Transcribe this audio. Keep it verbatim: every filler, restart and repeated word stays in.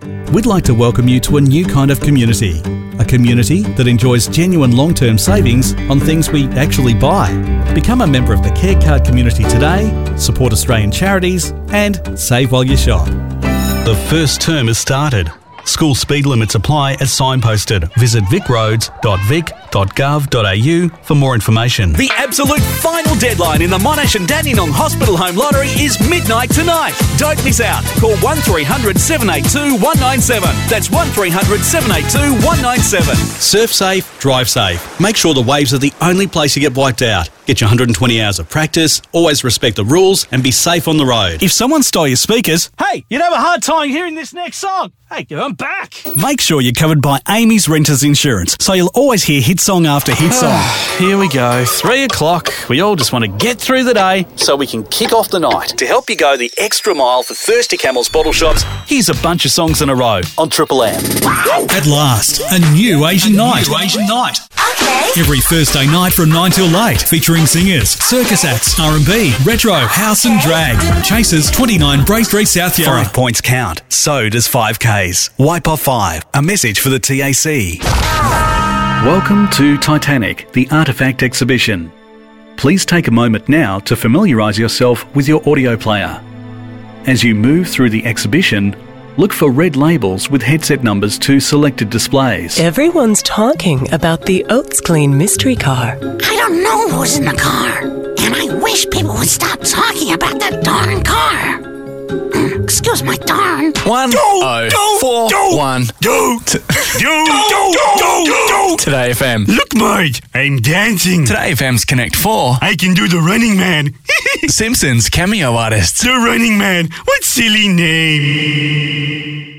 We'd like to welcome you to a new kind of community. A community that enjoys genuine long-term savings on things we actually buy. Become a member of the Care Card community today, support Australian charities, and save while you shop. The first term has started. School speed limits apply as signposted. Visit vic roads dot vic dot gov dot a u for more information. The absolute final deadline in the Monash and Dandenong Hospital Home Lottery is midnight tonight. Don't miss out. Call one three hundred seven eight two one nine seven. That's one three hundred seven eight two one nine seven. Surf safe, drive safe. Make sure the waves are the only place you get wiped out. Get your one hundred twenty hours of practice, always respect the rules, and be safe on the road. If someone stole your speakers, hey, you'd have a hard time hearing this next song. Hey, I'm back. Make sure you're covered by Amy's Renters Insurance, so you'll always hear hit song after hit song. Here we go, three o'clock. We all just want to get through the day so we can kick off the night. To help you go the extra mile for Thirsty Camels bottle shops, here's a bunch of songs in a row on Triple M. At last, a new Asian night. New Asian night. Okay. Every Thursday night from nine till late, featuring singers, circus acts, R and B, retro, house and drag. Chasers, twenty-nine Bray Street, South Yarra. Five points count. So does five Ks. Wipe off five. A message for the T A C. Welcome to Titanic, the Artefact Exhibition. Please take a moment now to familiarise yourself with your audio player. As you move through the exhibition, look for red labels with headset numbers to selected displays. Everyone's talking about the Oats Clean mystery car. I don't know who's in the car, and I wish people would stop talking about that darn car. Mm, Excuse my darn. One oh four one. Go! Go! Go! Go! Go! Today F M. Look, mate, I'm dancing. Today F M's Connect four. I can do the Running Man. Simpsons cameo artists. The Running Man. What silly name.